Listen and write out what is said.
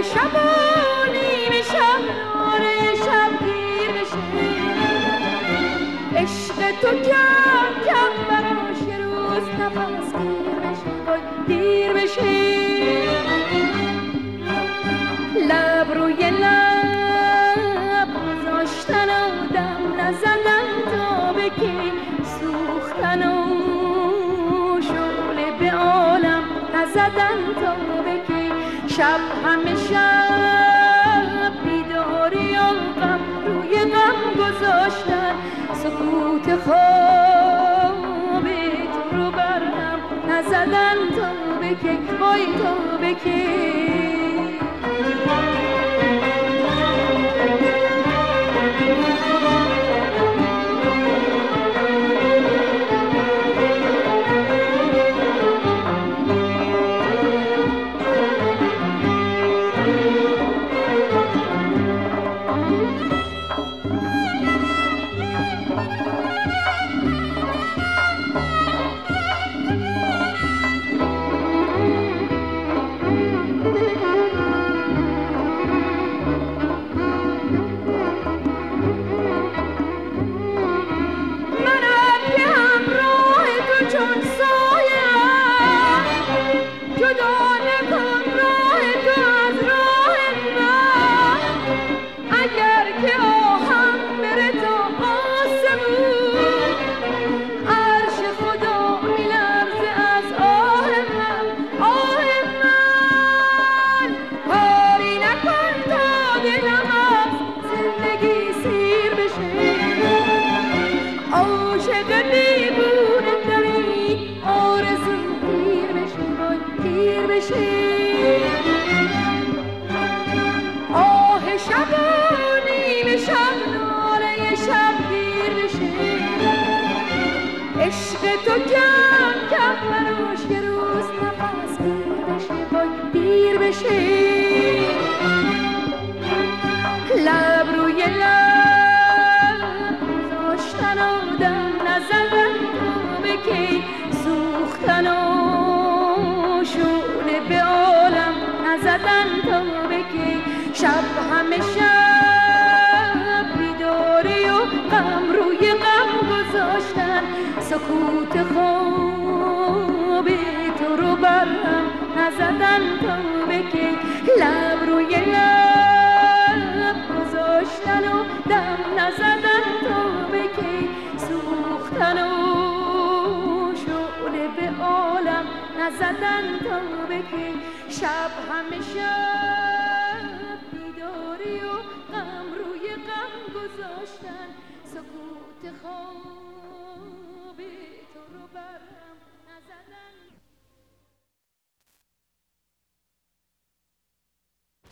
شب و نیم شب ناله شب گیر بشه، عشق تو کم کم براش یه روز نفس گیر بشه، وای دیر بشه. لب روی لب گذاشتن و دم نزدن تا به کی، سوختن و شعله به عالم نزدن تا به کی. شب همه شب بیداری و غم روی غم گذاشتن، سکوت خواب تو رو برهم نزدن تا به کی، وای تا به کی. آه شب و نیم شب ناله شب گیر بشه، عشق تو کم کم براش یه روز نفس گیر بشه، وای دیر بشه. لب روی لب گذاشتن و دم نزدن تا به کی، سوختن و شعله به عالم نزدن تا به کی. شب همه شب بیداری و غم روی غم گذاشتن، سکوت خواب تو رو برهم نزدن تا به کی. لب روی لب گذاشتن و دم نزدن تا به کی، سوختن و شعله به عالم نزدن تا به کی. شب همه شب بیداری و غم روی غم گذاشتن، سکوت خواب